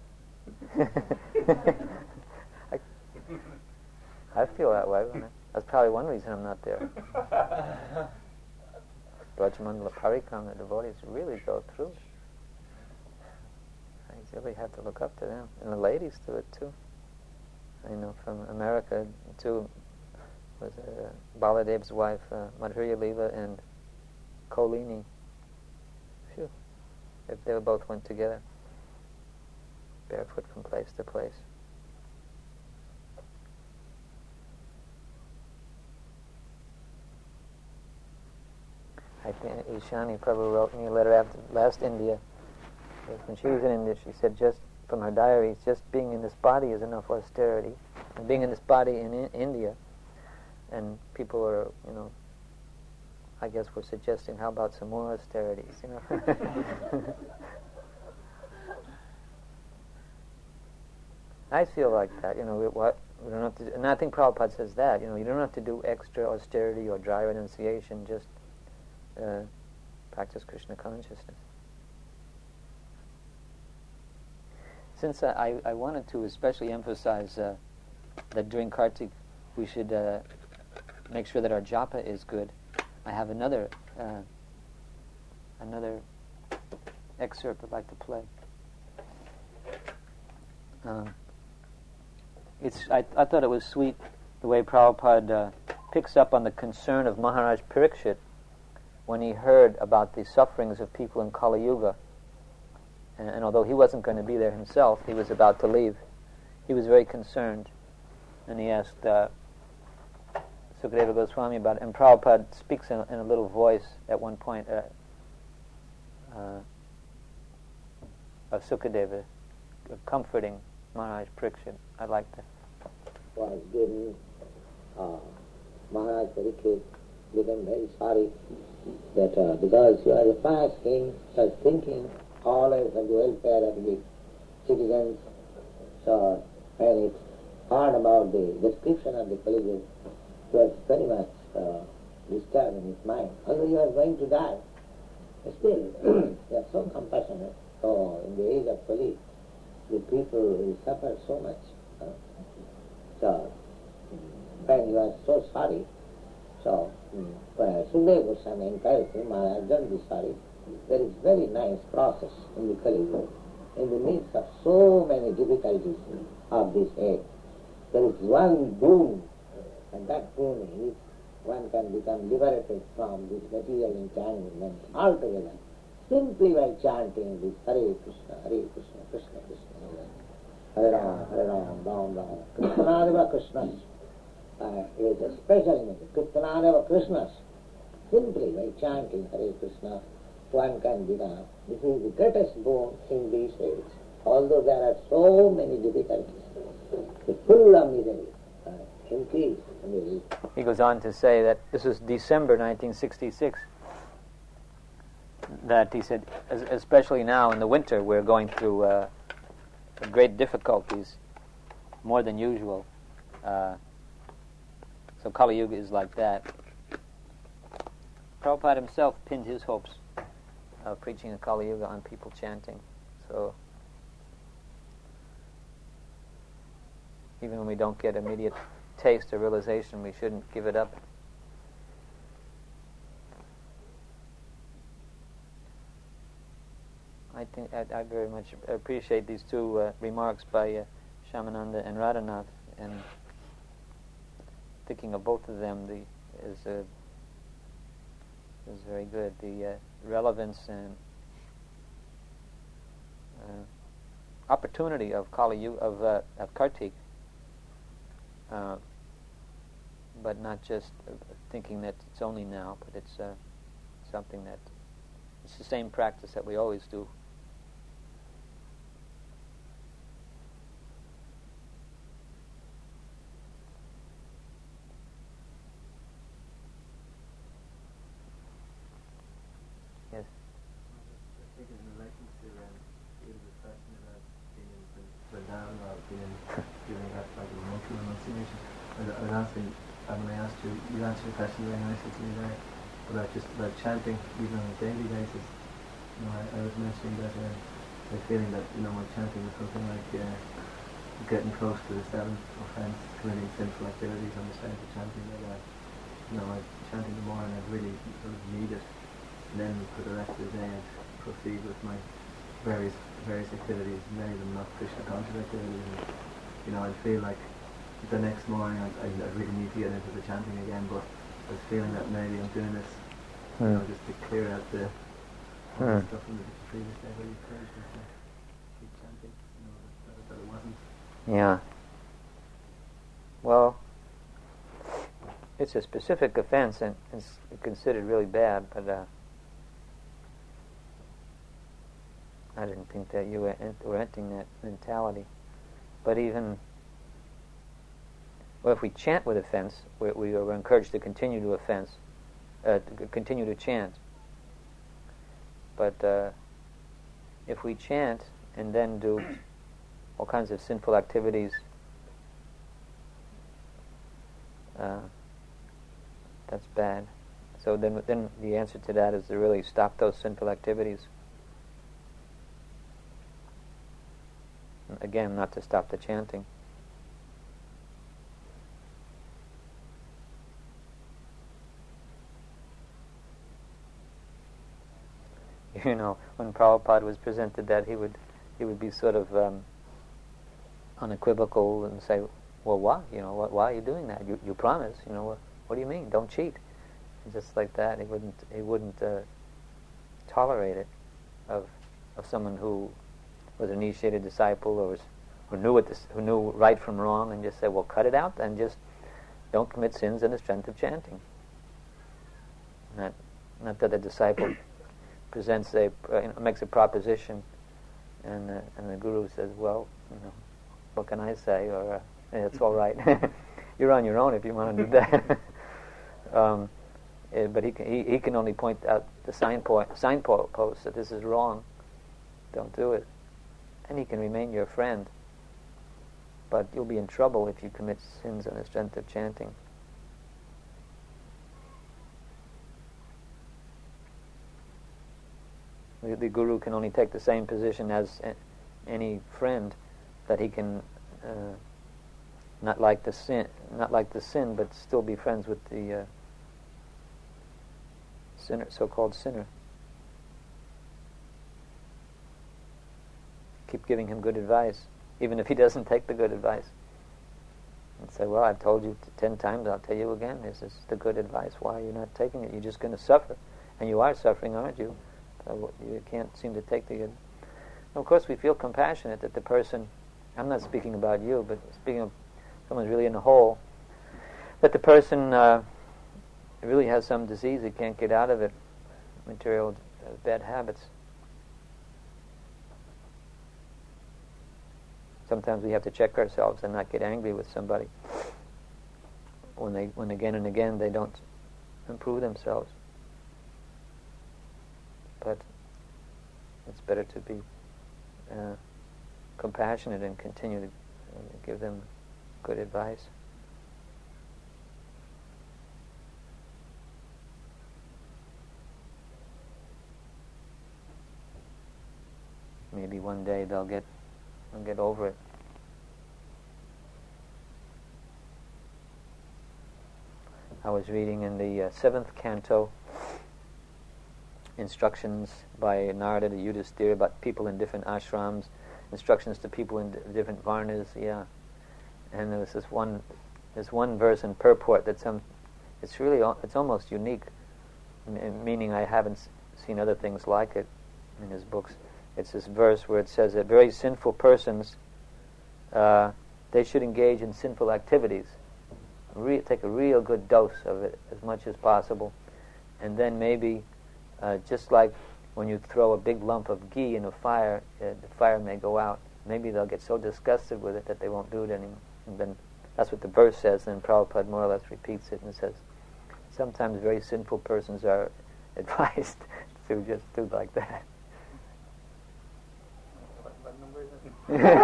I, I feel that way. When I, that's probably one reason I'm not there. Brajmandala Parikram, the devotees really go through. I really have to look up to them, and the ladies do it too. I know from America too. Was uh, Baladev's wife, uh, Madhurya Leela, and Kolini. Phew. If they both went together, barefoot from place to place. I Ishani Prabhu wrote me a letter after last India. When she was in India, she said just from her diaries, just being in this body is enough austerity. And being in this body in I- India, and people are, you know, I guess we're suggesting, how about some more austerities, you know? I feel like that, you know, we, what, we don't have to, and I think Prabhupada says that, you know, you don't have to do extra austerity or dry renunciation, just uh, practice Krishna consciousness. Since I, I wanted to especially emphasize uh, that during Kartik we should uh, make sure that our japa is good, I have another uh, another excerpt I'd like to play. Um, it's I, I thought it was sweet the way Prabhupada uh, picks up on the concern of Maharaj Parikshit when he heard about the sufferings of people in Kali Yuga. And, and although he wasn't going to be there himself, he was about to leave, he was very concerned. And he asked uh, Sukadeva Goswami about it. And Prabhupada speaks in, in a little voice at one point uh, uh, of Sukadeva, comforting Maharaj Parikshit. I like that. Was given uh, Maharaj Parikshit became very sorry that uh, because you are a pious king, you are thinking always of the welfare of the citizens. So when it heard about the description of the Kali Yuga, it was very much uh, disturbed in his mind. Although you are going to die, still you are so compassionate. So in the age of Kali, the people will suffer so much. Uh, so when you are so sorry, so mm, uh, Sukadeva Goswami encouraged him, Maharaj, don't be sorry. There is very nice process in the Kali Yuga. In the midst of so many difficulties of this age, there is one boon, and that boon is one can become liberated from this material entanglement altogether, simply by chanting this Hare Krishna, Hare Krishna, Krishna Krishna, Hare Ram, Hare Ram, Ram Ram, Krishnadeva Krishnas. Uh, it is a special image, Krishnadeva Krishnas. Simply by chanting Hare Krishna, one can become. This is the greatest boon in these days. Although there are so many difficulties, the full of misery, uh, increase misery. He goes on to say that this was December nineteen sixty-six, that he said, especially now in the winter, we're going through uh, great difficulties, more than usual. Uh, so Kali Yuga is like that. Prabhupada himself pinned his hopes of preaching in Kali Yuga on people chanting. So even when we don't get immediate taste or realization, we shouldn't give it up. I think I, I very much appreciate these two uh, remarks by uh, Shamananda and Radhanath, and thinking of both of them the, is uh, is very good. The uh, relevance and uh, opportunity of Kali Yuga, of uh, of Kartik, uh, but not just uh, thinking that it's only now, but it's uh, something that it's the same practice that we always do. Yes. I think in relation to um, the discussion about being in Vrindavan or being in giving that type of emotional renunciation, I was I was asking, and when I asked you, you answered the question very nicely to me there about just about chanting even on a daily basis. You know, I, I was mentioning that uh, the feeling that, you know, my chanting was something like uh, getting close to the seventh offence, committing sinful activities on the strength of chanting. That uh, you know, I chant in the morning, I really sort of need it. And then for the rest of the day I'd proceed with my various various activities, many of them not Krishna conscious activities. And, you know, I'd feel like the next morning I'd, I'd, I'd really need to get into the chanting again, but I was feeling that maybe I'm doing this, you know, just to clear out the, all the stuff from the previous day, but he encouraged me to keep chanting, you know, that, that it wasn't. Yeah. Well, it's a specific offense and it's considered really bad, but uh, I didn't think that you were, ent- were entering that mentality. But even, well, if we chant with offense, we, we are encouraged to continue to offense, uh, to c- continue to chant. But uh, if we chant and then do all kinds of sinful activities, uh, that's bad. So then, then the answer to that is to really stop those sinful activities. Again, not to stop the chanting. You know, when Prabhupada was presented that, he would he would be sort of um, unequivocal and say, "Well, why? You know, why, why are you doing that? You you promise. You know, what, what do you mean? Don't cheat." And just like that, he wouldn't he wouldn't uh, tolerate it of of someone who was an initiated disciple or was, who knew what this, who knew right from wrong, and just say, "Well, cut it out and just don't commit sins in the strength of chanting." Not not that the disciple presents a uh, you know, makes a proposition, and uh, and the guru says, "Well, you know, what can I say?" Or uh, hey, "It's all right. You're on your own if you want to do that." um, eh, but he can he, he can only point out the sign point sign po- post that this is wrong. Don't do it, and he can remain your friend. But you'll be in trouble if you commit sins in the strength of chanting. The, the guru can only take the same position as a, any friend, that he can uh, not like the sin, not like the sin, but still be friends with the uh, sinner, so-called sinner. Keep giving him good advice, even if he doesn't take the good advice. And say, "Well, I've told you t- ten times, I'll tell you again, this is the good advice. Why are you not taking it? You're just going to suffer. And you are suffering, aren't you? So you can't seem to take the good." Of course, we feel compassionate that the person, I'm not speaking about you, but speaking of someone's really in a hole, that the person uh, really has some disease, he can't get out of it, material uh, bad habits. Sometimes we have to check ourselves and not get angry with somebody when they, when again and again they don't improve themselves. But it's better to be uh, compassionate and continue to uh, give them good advice. Maybe one day they'll get they'll get over it. I was reading in the uh, seventh canto instructions by Narada to Yudhisthira about people in different ashrams, instructions to people in d- different varnas, yeah. And there was this one, this one verse in purport that some, it's really, al- it's almost unique, m- meaning I haven't s- seen other things like it in his books. It's this verse where it says that very sinful persons, uh, they should engage in sinful activities, Re- take a real good dose of it as much as possible, and then maybe Uh, just like when you throw a big lump of ghee in a fire, uh, the fire may go out. Maybe they'll get so disgusted with it that they won't do it anymore. And then that's what the verse says, and Prabhupada more or less repeats it and says, sometimes very sinful persons are advised to just do like that. What, what number is it?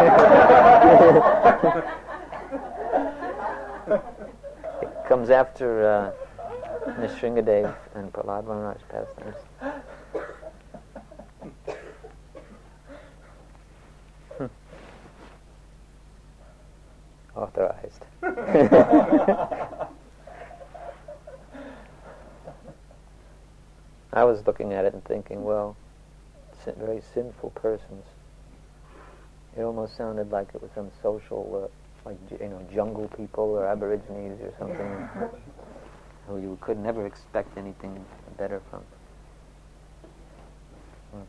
It comes after uh, Nrsingadev and Prahlad Maharaj pastimes. Hmm. Authorized. I was looking at it and thinking, well, sin- very sinful persons. It almost sounded like it was some social, uh, like you know, jungle people or aborigines or something. Who you could never expect anything better from. Hmm.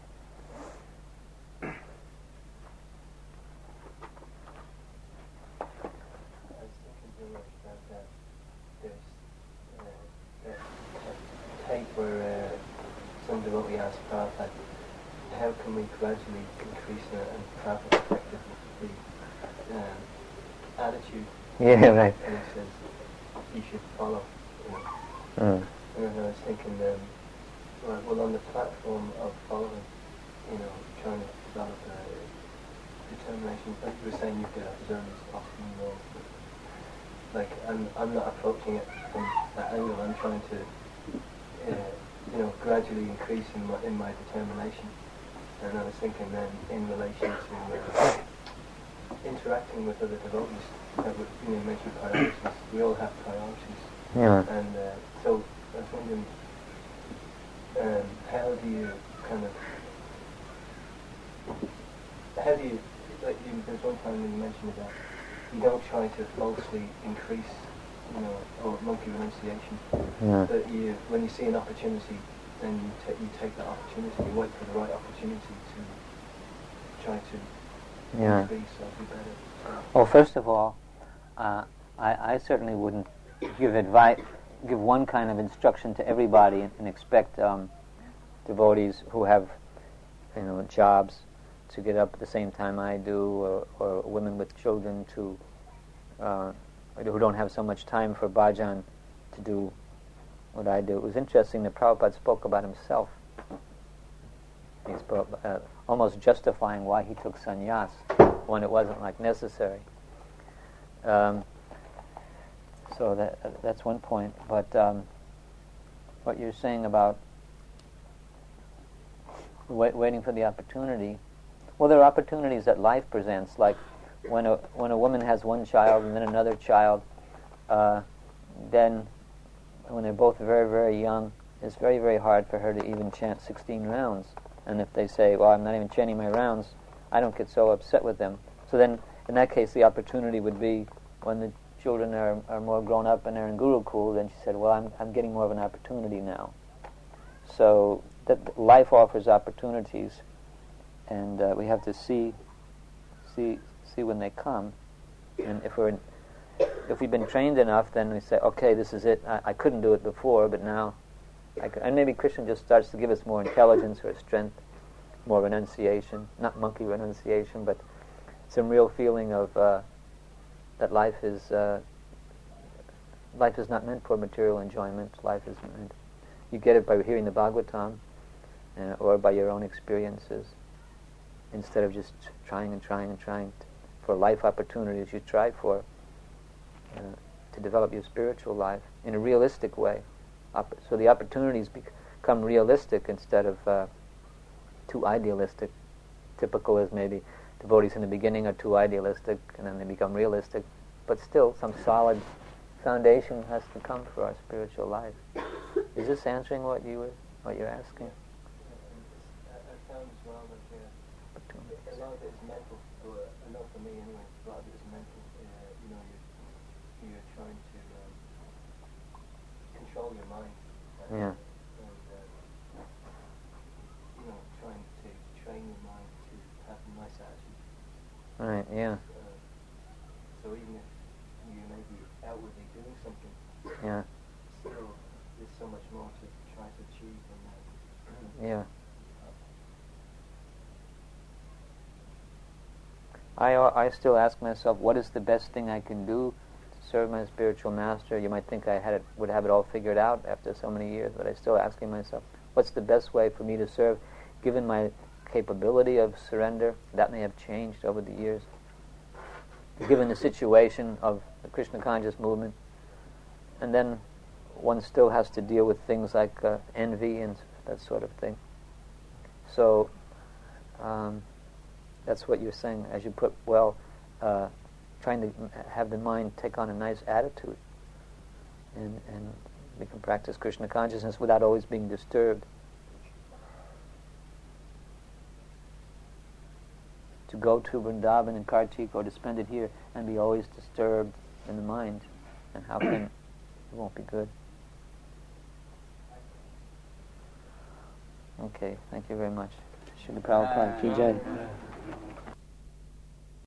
I was thinking too much about that. There's uh, that, that tape where uh, some devotee asked Prabhupada, how can we gradually increase it and perhaps affect the um, attitude? Yeah, right. And it says you should follow. You know. Mm. And then I was thinking, um, right, well, on the platform of following, you know, trying to develop a determination, like you were saying, you get up as early as possible, you know. Like, I'm, I'm not approaching it from that angle. I'm trying to, uh, you know, gradually increase in my, in my determination. And I was thinking then, in relation to uh, interacting with other devotees, that would, you know, mention priorities. We all have priorities. Yeah. And uh, so I was wondering, um, how do you kind of, how do you, like you, there's one time when you mentioned about you don't try to falsely increase, you know, or monkey renunciation, Yeah. but you, when you see an opportunity, then you, ta- you take that opportunity, you wait for the right opportunity to try to Yeah. increase or do better. So, Well, first of all, uh, I, I certainly wouldn't give advice, give one kind of instruction to everybody and, and expect um, devotees who have, you know, jobs to get up at the same time I do, or, or women with children to uh, who don't have so much time for bhajan to do what I do. It was interesting that Prabhupada spoke about himself. He spoke uh, almost justifying why he took sannyas when it wasn't like necessary. Um, so that uh, that's one point. But um, what you're saying about wait, waiting for the opportunity. Well, there are opportunities that life presents, like when a when a woman has one child and then another child, uh, then when they're both very, very young, it's very, very hard for her to even chant sixteen rounds. And if they say, well, I'm not even chanting my rounds, I don't get so upset with them. So then, in that case, the opportunity would be when the children are, are more grown up and they're in Gurukul, then she said, well, I'm I'm getting more of an opportunity now. So that life offers opportunities, and uh, we have to see, see, see when they come. And if we're in, if we've been trained enough, then we say, okay, this is it. I, I couldn't do it before, but now, I could. And maybe Krishna just starts to give us more intelligence or strength, more renunciation, not monkey renunciation, but some real feeling of uh, that life is uh, life is not meant for material enjoyment. Life is meant. You get it by hearing the Bhagavatam, uh, or by your own experiences, instead of just trying and trying and trying t- for life opportunities. You try for uh, to develop your spiritual life in a realistic way. Op- so the opportunities bec- become realistic instead of uh, too idealistic. Typical is maybe devotees in the beginning are too idealistic and then they become realistic, but still some solid foundation has to come for our spiritual life. Is this answering what you were, what you're asking? I, I found as well that uh, a lot of it is mental. Or, I know for me anyway, a lot of it is mental. Uh, you know, you're, you're trying to um, control your mind. And, Yeah. And, uh, you know, trying to train your mind to have a nice attitude. Right, yeah. Uh, so even if you may be outwardly doing something, Yeah. still there's so much more to try to achieve than that. Yeah. I, uh, I still ask myself, what is the best thing I can do to serve my spiritual master? You might think I had it, would have it all figured out after so many years, but I'm still asking myself, what's the best way for me to serve, given my capability of surrender? That may have changed over the years. Given the situation of the Krishna conscious movement, and then one still has to deal with things like uh, envy and that sort of thing. So um, that's what you're saying, as you put well, uh, trying to have the mind take on a nice attitude, and, and we can practice Krishna consciousness without always being disturbed. To go to Vrindavan and Kartik or to spend it here and be always disturbed in the mind, and how can it won't be good. Okay, thank you very much. Srila Prabhupada ki jai.